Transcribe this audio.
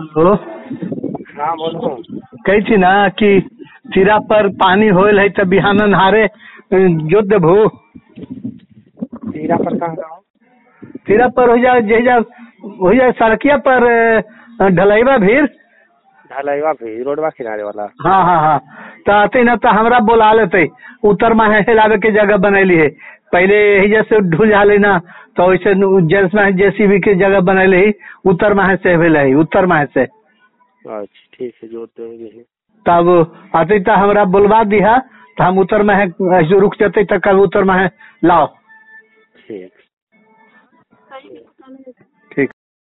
Hello. हाँ बोलो। कही थी ना कि तीरा पर पानी होल है तो बिहान नहारे जोत देबू। तीरा पर कहाँ गाँव? तीरा पर हो जाए सड़किया पर ढलैबा भीड़। ढलैया भी रोडवा किनारे वाला। हाँ हाँ हाँ। तो आते न तो हमरा बोला लेते उत्तर में हिलावे के जगह बनैली है। पहले यही जैसे ढूल जाले ना तो वैसे जेंट्स में जेसीबी के जगह बनैले ही उत्तर माहे से भेले उत्तर माहे से। अच्छा ठीक है जोत देंगे। तब आते तो हमरा बोलवा दिया तो हम उत्तर में रुक जाते तक उत्तर में लाओ। ठीक।